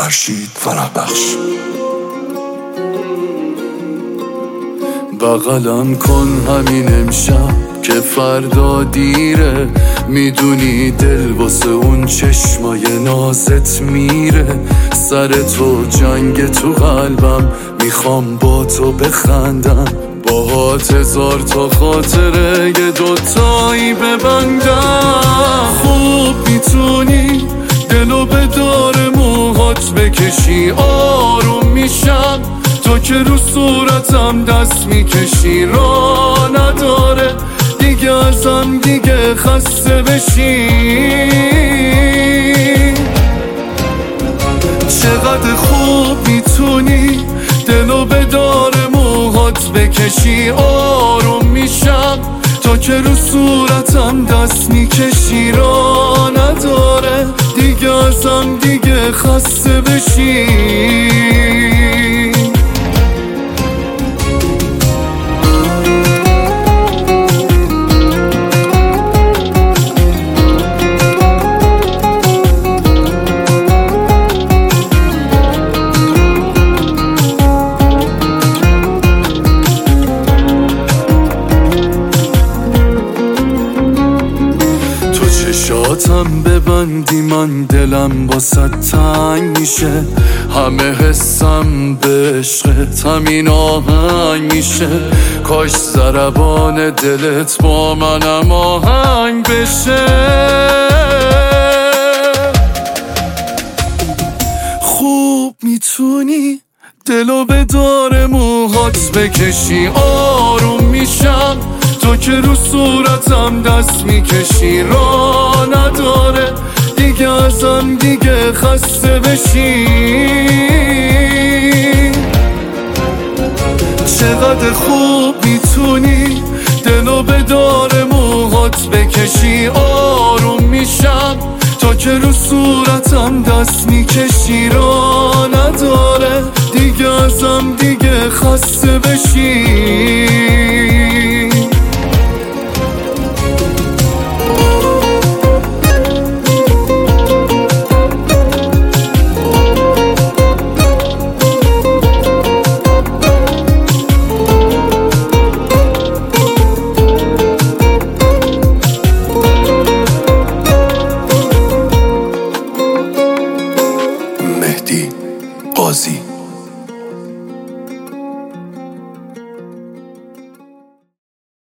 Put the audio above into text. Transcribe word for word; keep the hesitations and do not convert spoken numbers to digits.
فرشید فرح بخش. بغلم کن همین امشب که فردا دیره، میدونی دل واسه اون چشمای نازت میره. سر تو جنگ تو قلبم، میخوام با تو بخندم، باهات هزار تا خاطره یه دوتایی ببندم. خوب میتونی دلو به دار موهات بکشی، آروم میشم تو که رو صورتم دست میکشی. را نداره دیگه ازم دیگه خسته بشی. چقدر خوب میتونی دلو به دار موهات بکشی، آروم میشم تو که رو صورتم دست میکشی. را نداره دیگه ازم دیگه خسته بشی. چشاتم ببندی من دلم باست تنگ میشه، همه حسم به عشقت همین آهنگ میشه. کاش ضربان دلت با منم آهنگ بشه. خوب میتونی دلو به دار موهات بکشی، آروم میشم تو که رو صورتم دست میکشی. را نداره دیگه ازم دیگه خسته بشی. چقدر خوب میتونی دلو به دار موهات بکشی، آروم میشم تو که رو صورتم دست میکشی. را نداره دیگه ازم دیگه خسته بشی.